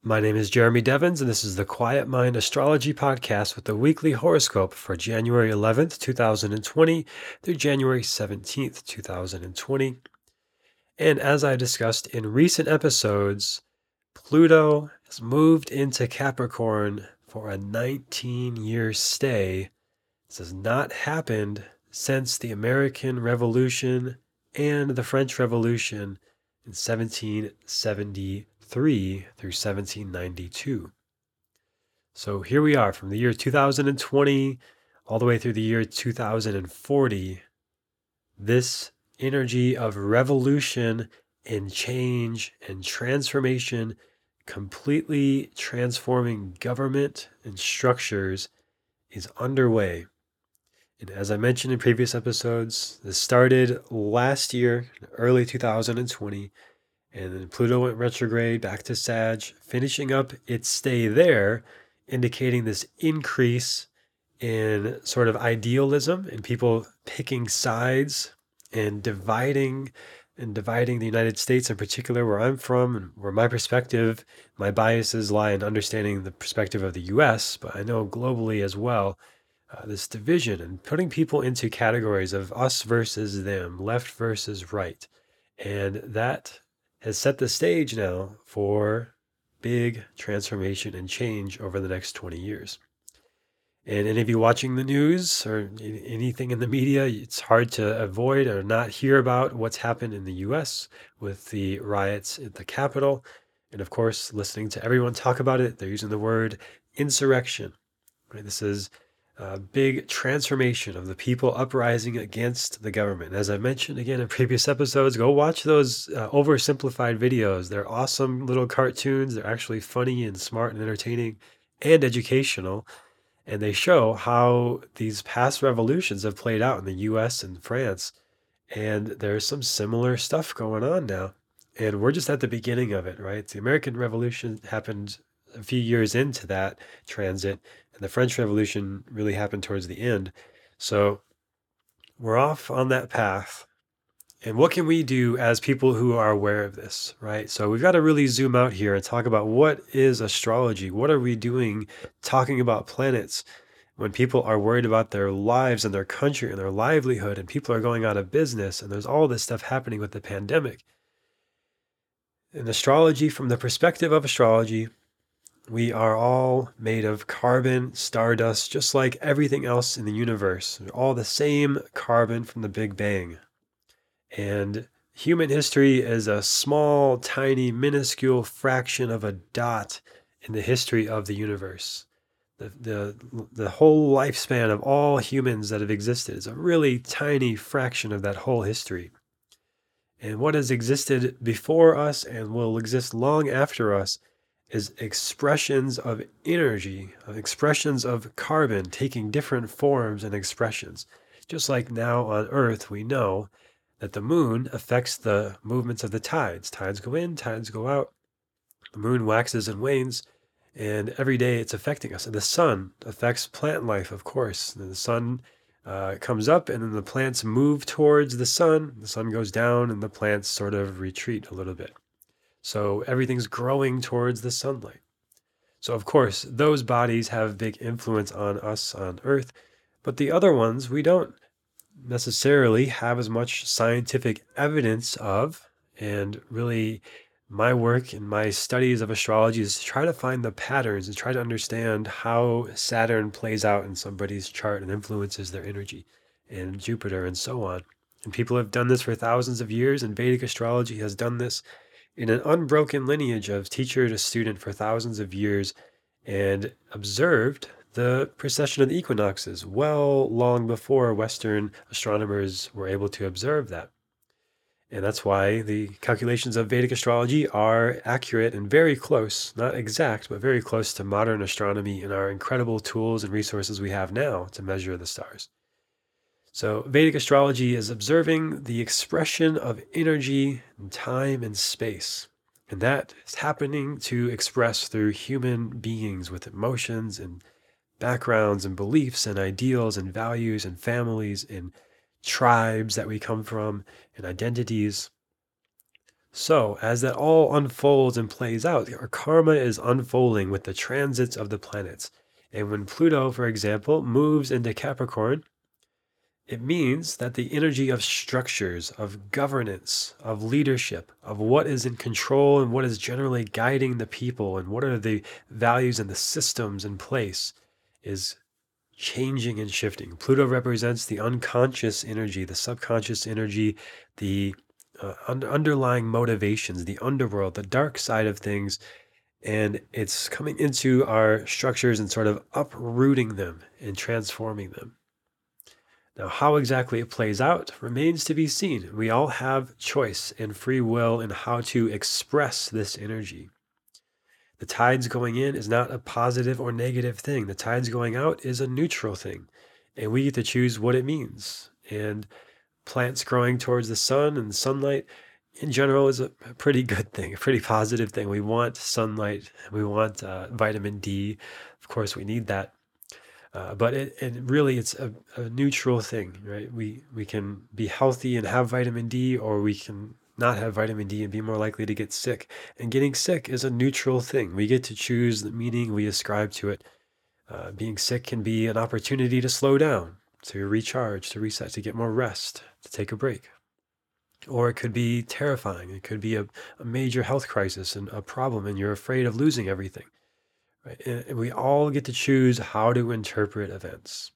My name is Jeremy Devins, and this is the Quiet Mind Astrology Podcast with the weekly horoscope for January 11th, 2020 through January 17th, 2020. And as I discussed in recent episodes, Pluto has moved into Capricorn for a 19-year stay. This has not happened since the American Revolution and the French Revolution in 1773 through 1792. So here we are from the year 2020 all the way through the year 2040. This energy of revolution and change and transformation, completely transforming government and structures, is underway. And as I mentioned in previous episodes, this started last year, early 2020, and then Pluto went retrograde back to Sag, finishing up its stay there, indicating this increase in sort of idealism and people picking sides and dividing the United States in particular, where I'm from and where my perspective, my biases lie in understanding the perspective of the US, but I know globally as well, this division and putting people into categories of us versus them, left versus right. And that has set the stage now for big transformation and change over the next 20 years. And any of you watching the news or anything in the media, it's hard to avoid or not hear about what's happened in the US with the riots at the Capitol. And of course, listening to everyone talk about it, they're using the word insurrection. Right? This is a big transformation of the people uprising against the government. As I mentioned again in previous episodes, go watch those oversimplified videos. They're awesome little cartoons. They're actually funny and smart and entertaining and educational. And they show how these past revolutions have played out in the US and France. And there's some similar stuff going on now. And we're just at the beginning of it, right? The American Revolution happened a few years into that transit, and the French Revolution really happened towards the end. So we're off on that path. And what can we do as people who are aware of this, right? So we've got to really zoom out here and talk about what is astrology? What are we doing talking about planets when people are worried about their lives and their country and their livelihood, and people are going out of business, and there's all this stuff happening with the pandemic? In astrology, from the perspective of astrology, we are all made of carbon, stardust, just like everything else in the universe. We're all the same carbon from the Big Bang. And human history is a small, tiny, minuscule fraction of a dot in the history of the universe. The whole lifespan of all humans that have existed is a really tiny fraction of that whole history. And what has existed before us and will exist long after us is expressions of energy, expressions of carbon taking different forms and expressions. Just like now on Earth, we know that the moon affects the movements of the tides. Tides go in, tides go out. The moon waxes and wanes, and every day it's affecting us. And the sun affects plant life, of course. And the sun comes up, and then the plants move towards the sun goes down, and the plants sort of retreat a little bit. So everything's growing towards the sunlight. So of course, those bodies have big influence on us on Earth, but the other ones we don't necessarily have as much scientific evidence of. And really, my work and my studies of astrology is to try to find the patterns and try to understand how Saturn plays out in somebody's chart and influences their energy, and Jupiter and so on. And people have done this for thousands of years, and Vedic astrology has done this in an unbroken lineage of teacher to student for thousands of years, and observed the precession of the equinoxes well long before Western astronomers were able to observe that. And that's why the calculations of Vedic astrology are accurate and very close, not exact, but very close to modern astronomy and our incredible tools and resources we have now to measure the stars. So Vedic astrology is observing the expression of energy in time and space. And that is happening to express through human beings with emotions and backgrounds and beliefs and ideals and values and families and tribes that we come from and identities. So, as that all unfolds and plays out, our karma is unfolding with the transits of the planets. And when Pluto, for example, moves into Capricorn, it means that the energy of structures, of governance, of leadership, of what is in control and what is generally guiding the people, and what are the values and the systems in place, is changing and shifting. Pluto represents the unconscious energy, the subconscious energy, the underlying motivations, the underworld, the dark side of things. And it's coming into our structures and sort of uprooting them and transforming them. Now, how exactly it plays out remains to be seen. We all have choice and free will in how to express this energy. The tides going in is not a positive or negative thing. The tides going out is a neutral thing, and we get to choose what it means. And plants growing towards the sun and sunlight in general is a pretty good thing, a pretty positive thing. We want sunlight, we want vitamin D. Of course, we need that. But it's a neutral thing, right? We can be healthy and have vitamin D, or we can not have vitamin D and be more likely to get sick. And getting sick is a neutral thing. We get to choose the meaning we ascribe to it. Being sick can be an opportunity to slow down, to recharge, to reset, to get more rest, to take a break. Or it could be terrifying. It could be a major health crisis and a problem, and you're afraid of losing everything. Right? And we all get to choose how to interpret events.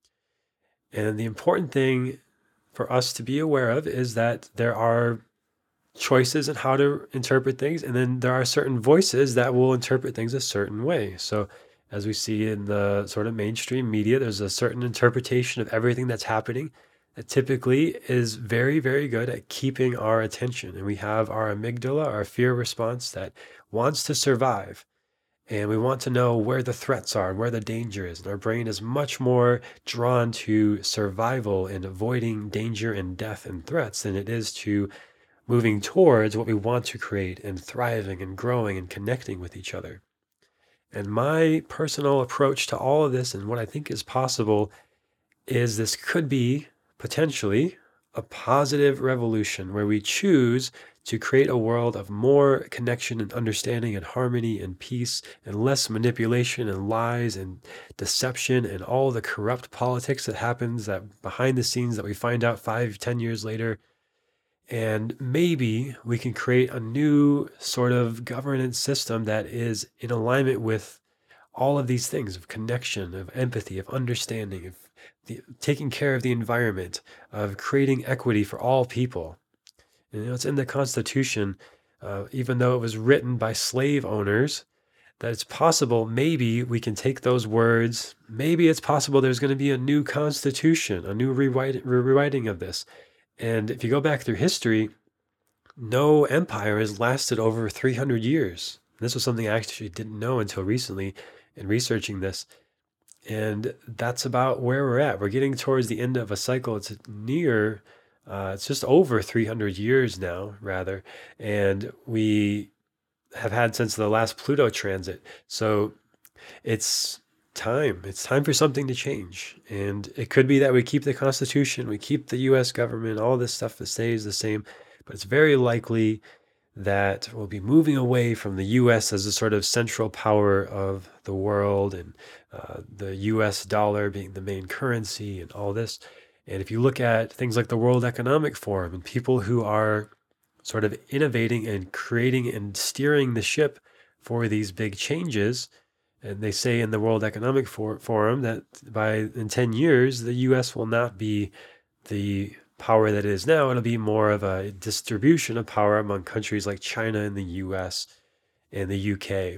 And the important thing for us to be aware of is that there are choices in how to interpret things, and then there are certain voices that will interpret things a certain way. So as we see in the sort of mainstream media, there's a certain interpretation of everything that's happening that typically is very, very good at keeping our attention. And we have our amygdala, our fear response, that wants to survive. And we want to know where the threats are and where the danger is. And our brain is much more drawn to survival and avoiding danger and death and threats than it is to moving towards what we want to create and thriving and growing and connecting with each other. And my personal approach to all of this and what I think is possible is this could be potentially a positive revolution where we choose to create a world of more connection and understanding and harmony and peace and less manipulation and lies and deception and all the corrupt politics that happens that behind the scenes that we find out 5-10 years later. And maybe we can create a new sort of governance system that is in alignment with all of these things of connection, of empathy, of understanding, of taking care of the environment, of creating equity for all people. And it's in the Constitution, even though it was written by slave owners, that it's possible maybe we can take those words. Maybe it's possible there's going to be a new constitution, a new rewriting of this. And if you go back through history, no empire has lasted over 300 years. This was something I actually didn't know until recently in researching this. And that's about where we're at. We're getting towards the end of a cycle. It's it's just over 300 years now, rather. And we have had since the last Pluto transit. So it's time. It's time for something to change. And it could be that we keep the Constitution, we keep the US government, all this stuff that stays the same. But it's very likely that we'll be moving away from the US as a sort of central power of the world, and the US dollar being the main currency and all this. And if you look at things like the World Economic Forum and people who are sort of innovating and creating and steering the ship for these big changes, and they say in the World Economic Forum that in 10 years, the US will not be the power that it is now. It'll be more of a distribution of power among countries like China and the US and the UK.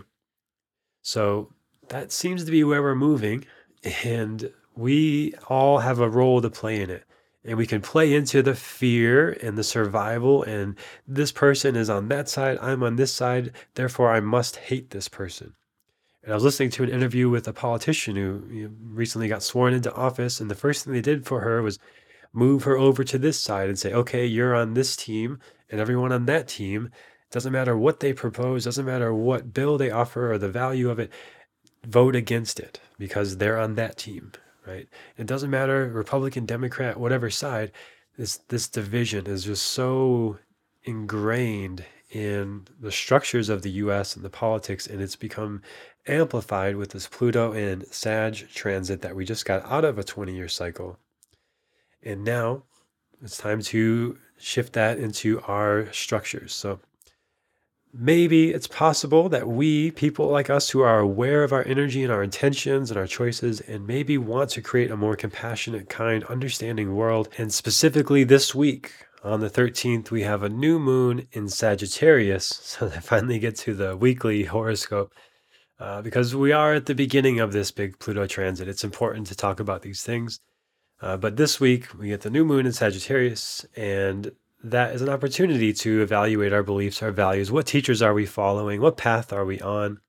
So that seems to be where we're moving, and we all have a role to play in it. And we can play into the fear and the survival, and this person is on that side, I'm on this side, therefore I must hate this person. And I was listening to an interview with a politician who recently got sworn into office, and the first thing they did for her was move her over to this side and say, okay, you're on this team and everyone on that team. Doesn't matter what they propose, doesn't matter what bill they offer or the value of it, vote against it because they're on that team, right? It doesn't matter, Republican, Democrat, whatever side, this division is just so ingrained in the structures of the US and the politics, and it's become amplified with this Pluto and Sag transit that we just got out of a 20-year cycle. And now it's time to shift that into our structures. So maybe it's possible that we, people like us who are aware of our energy and our intentions and our choices, and maybe want to create a more compassionate, kind, understanding world. And specifically this week, on the 13th, we have a new moon in Sagittarius. So I finally get to the weekly horoscope because we are at the beginning of this big Pluto transit. It's important to talk about these things. But this week, we get the new moon in Sagittarius, and that is an opportunity to evaluate our beliefs, our values. What teachers are we following? What path are we on?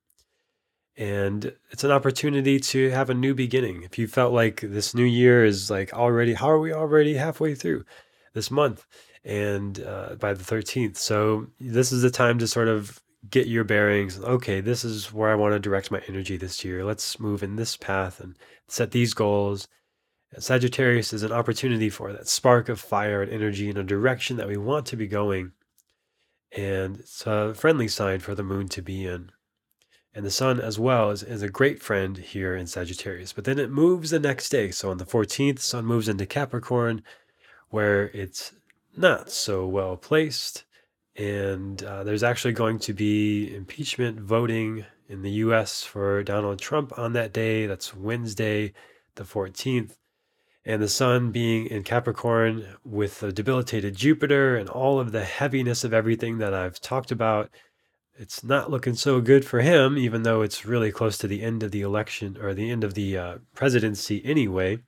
And it's an opportunity to have a new beginning. If you felt like this new year is like already, how are we already halfway through this month? And by the 13th. So this is the time to sort of get your bearings. Okay, this is where I want to direct my energy this year. Let's move in this path and set these goals. Sagittarius is an opportunity for that spark of fire and energy in a direction that we want to be going. And it's a friendly sign for the moon to be in. And the sun as well is a great friend here in Sagittarius. But then it moves the next day. So on the 14th, sun moves into Capricorn, where it's not so well placed. And there's actually going to be impeachment voting in the US for Donald Trump on that day. That's Wednesday, the 14th. And the sun being in Capricorn with the debilitated Jupiter and all of the heaviness of everything that I've talked about, it's not looking so good for him, even though it's really close to the end of the election or the end of the presidency anyway.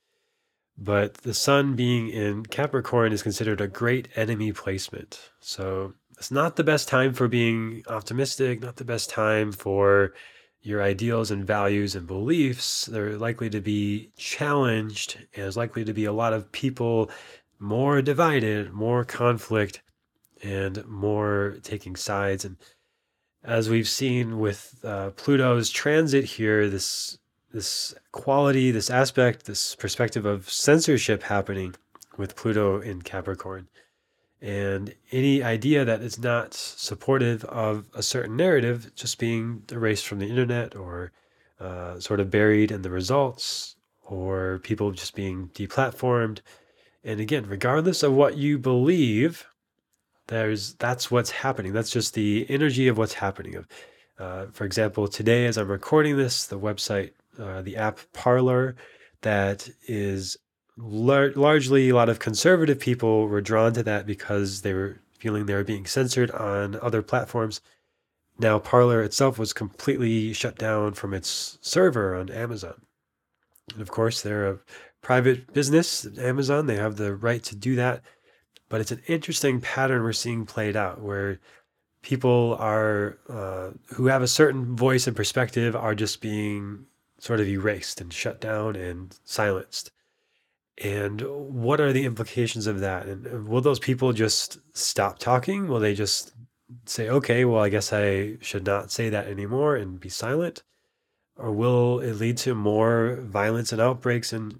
But the sun being in Capricorn is considered a great enemy placement. So it's not the best time for being optimistic, not the best time for your ideals and values and beliefs. They're likely to be challenged, and there's likely to be a lot of people more divided, more conflict, and more taking sides. And as we've seen with Pluto's transit here, this quality, this aspect, this perspective of censorship happening with Pluto in Capricorn. And any idea that is not supportive of a certain narrative just being erased from the internet or sort of buried in the results, or people just being deplatformed. And again, regardless of what you believe, that's what's happening. That's just the energy of what's happening. For example, today as I'm recording this, the website, the app Parler, that is largely a lot of conservative people were drawn to that because they were feeling they were being censored on other platforms. Now, Parler itself was completely shut down from its server on Amazon. And of course, they're a private business, Amazon. They have the right to do that. But it's an interesting pattern we're seeing played out where people are who have a certain voice and perspective are just being sort of erased and shut down and silenced. And what are the implications of that? And will those people just stop talking? Will they just say, okay, well, I guess I should not say that anymore and be silent? Or will it lead to more violence and outbreaks and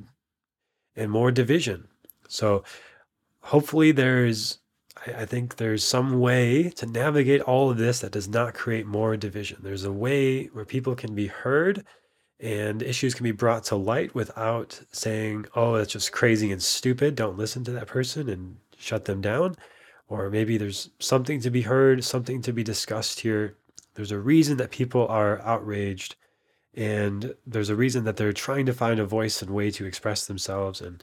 more division? So hopefully I think there's some way to navigate all of this that does not create more division. There's a way where people can be heard and issues can be brought to light without saying, oh, that's just crazy and stupid. Don't listen to that person and shut them down. Or maybe there's something to be heard, something to be discussed here. There's a reason that people are outraged, and there's a reason that they're trying to find a voice and way to express themselves. And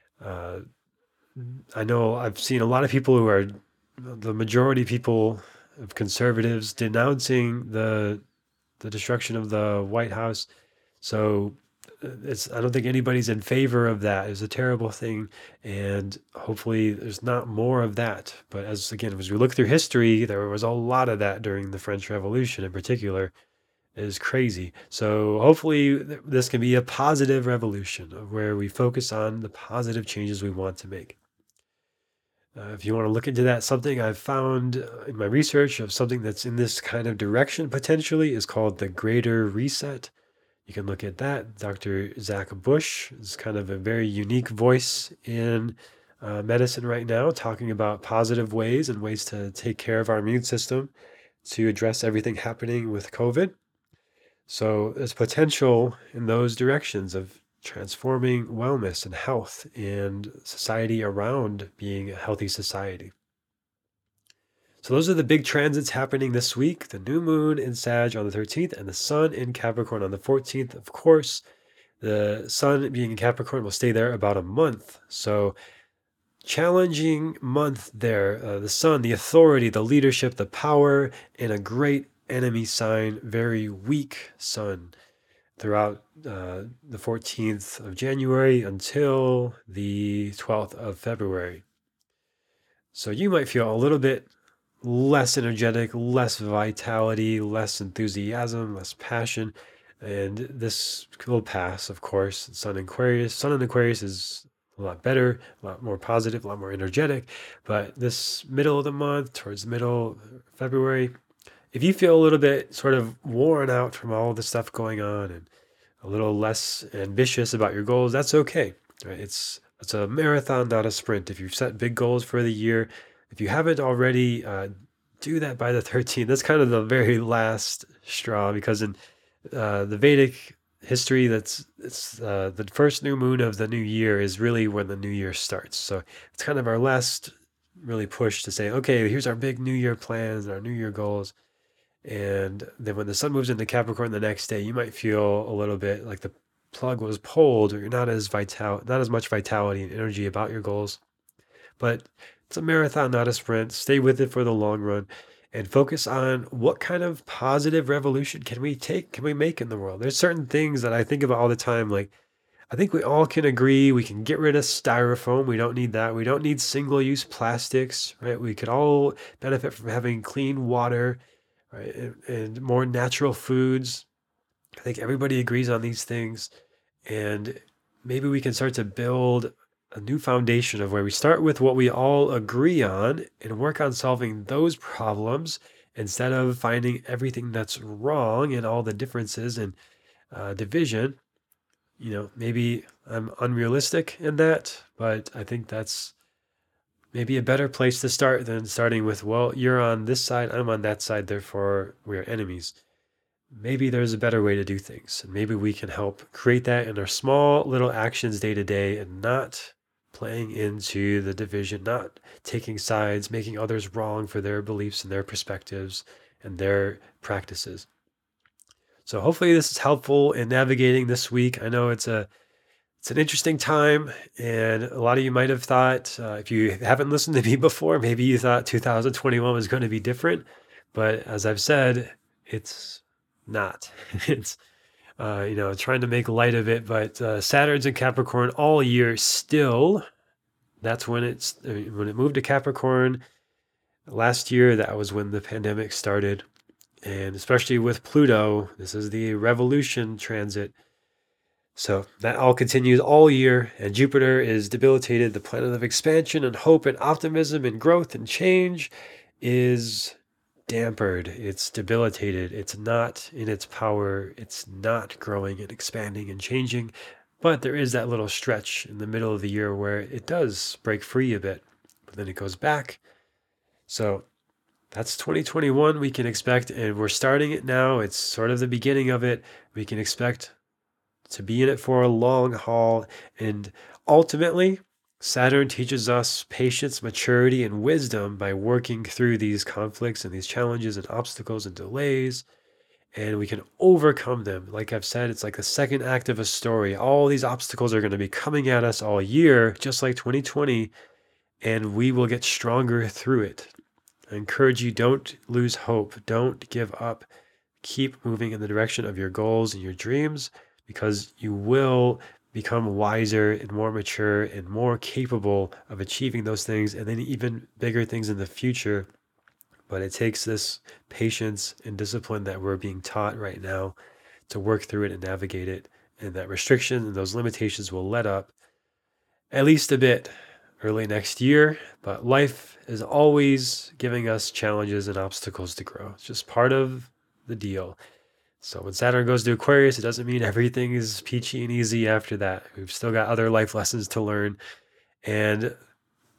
I know I've seen a lot of people who are the majority people of conservatives denouncing the destruction of the White House. So I don't think anybody's in favor of that. It's a terrible thing, and hopefully there's not more of that. But as we look through history, there was a lot of that during the French Revolution in particular. It is crazy. So hopefully this can be a positive revolution of where we focus on the positive changes we want to make. If you want to look into that, something I've found in my research of something that's in this kind of direction potentially is called the Greater Reset. You can look at that. Dr. Zach Bush is kind of a very unique voice in medicine right now, talking about positive ways and ways to take care of our immune system to address everything happening with COVID. So there's potential in those directions of transforming wellness and health and society around being a healthy society. So those are the big transits happening this week. The new moon in Sag on the 13th and the sun in Capricorn on the 14th. Of course, the sun being in Capricorn will stay there about a month. So challenging month there. The sun, the authority, the leadership, the power, and a great enemy sign, very weak sun throughout the 14th of January until the 12th of February. So you might feel a little bit less energetic, less vitality, less enthusiasm, less passion. And this will pass, of course. Sun in Aquarius is a lot better, a lot more positive, a lot more energetic. But this middle of the month, towards the middle of February, if you feel a little bit sort of worn out from all the stuff going on and a little less ambitious about your goals, that's okay. Right? It's a marathon, not a sprint. If you've set big goals for the year, if you haven't already, do that by the 13th. That's kind of the very last straw, because in the Vedic history, it's the first new moon of the new year is really when the new year starts. So it's kind of our last really push to say, okay, here's our big new year plans, our new year goals. And then when the sun moves into Capricorn the next day, you might feel a little bit like the plug was pulled, or you're not as much vitality and energy about your goals. But it's a marathon, not a sprint. Stay with it for the long run and focus on what kind of positive revolution can we make in the world. There's certain things that I think about all the time. Like, I think we all can agree we can get rid of styrofoam. We don't need that. We don't need single-use plastics, right? We could all benefit from having clean water, right? And more natural foods. I think everybody agrees on these things. And maybe we can start to build a new foundation of where we start with what we all agree on and work on solving those problems instead of finding everything that's wrong and all the differences and division. Maybe I'm unrealistic in that, but I think that's maybe a better place to start than starting with, well, you're on this side, I'm on that side, therefore we are enemies. Maybe there's a better way to do things, and maybe we can help create that in our small little actions day to day, and not playing into the division, not taking sides, making others wrong for their beliefs and their perspectives and their practices. So hopefully this is helpful in navigating this week. I know it's an interesting time, and a lot of you might have thought, if you haven't listened to me before, maybe you thought 2021 was going to be different. But as I've said, it's not. It's, trying to make light of it. But Saturn's in Capricorn all year still. That's when it moved to Capricorn last year. That was when the pandemic started. And especially with Pluto, this is the revolution transit. So that all continues all year, and Jupiter is debilitated. The planet of expansion and hope and optimism and growth and change is dampered. It's debilitated. It's not in its power. It's not growing and expanding and changing. But there is that little stretch in the middle of the year where it does break free a bit, but then it goes back. So that's 2021 we can expect, and we're starting it now. It's sort of the beginning of it. We can expect to be in it for a long haul. And ultimately, Saturn teaches us patience, maturity, and wisdom by working through these conflicts and these challenges and obstacles and delays. And we can overcome them. Like I've said, it's like the second act of a story. All these obstacles are going to be coming at us all year, just like 2020, and we will get stronger through it. I encourage you, don't lose hope. Don't give up. Keep moving in the direction of your goals and your dreams, because you will become wiser and more mature and more capable of achieving those things, and then even bigger things in the future. But it takes this patience and discipline that we're being taught right now to work through it and navigate it. And that restriction and those limitations will let up at least a bit early next year. But life is always giving us challenges and obstacles to grow. It's just part of the deal. So when Saturn goes to Aquarius, it doesn't mean everything is peachy and easy after that. We've still got other life lessons to learn. And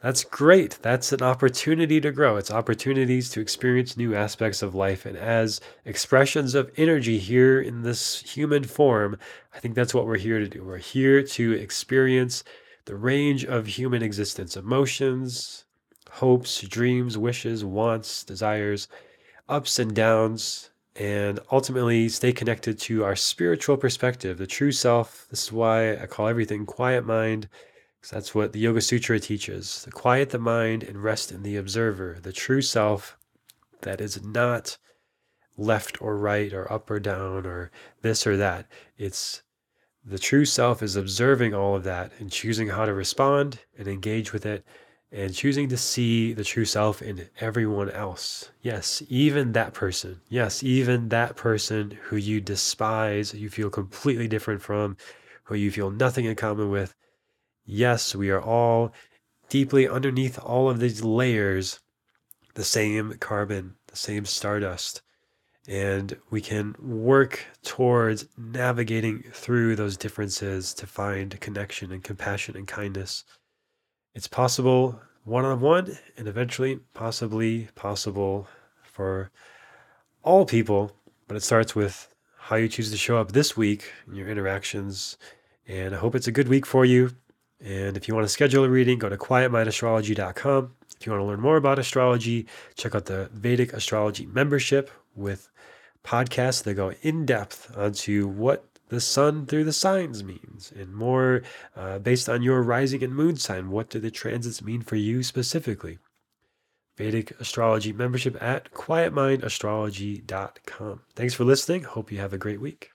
That's great. That's an opportunity to grow. It's opportunities to experience new aspects of life. And as expressions of energy here in this human form, I think that's what we're here to do. We're here to experience the range of human existence, emotions, hopes, dreams, wishes, wants, desires, ups and downs, and ultimately stay connected to our spiritual perspective, the true self. This is why I call everything quiet mind, because that's what the Yoga Sutra teaches. To quiet the mind and rest in the observer, the true self that is not left or right or up or down or this or that. It's the true self is observing all of that and choosing how to respond and engage with it and choosing to see the true self in everyone else. Yes, even that person. Yes, even that person who you despise, you feel completely different from, who you feel nothing in common with. Yes, we are all deeply underneath all of these layers, the same carbon, the same stardust. And we can work towards navigating through those differences to find connection and compassion and kindness. It's possible one-on-one and eventually possibly possible for all people, but it starts with how you choose to show up this week in your interactions. And I hope it's a good week for you. And if you want to schedule a reading, go to quietmindastrology.com. If you want to learn more about astrology, check out the Vedic Astrology membership with podcasts that go in depth onto what the sun through the signs means and more based on your rising and moon sign. What do the transits mean for you specifically? Vedic Astrology membership at quietmindastrology.com. Thanks for listening. Hope you have a great week.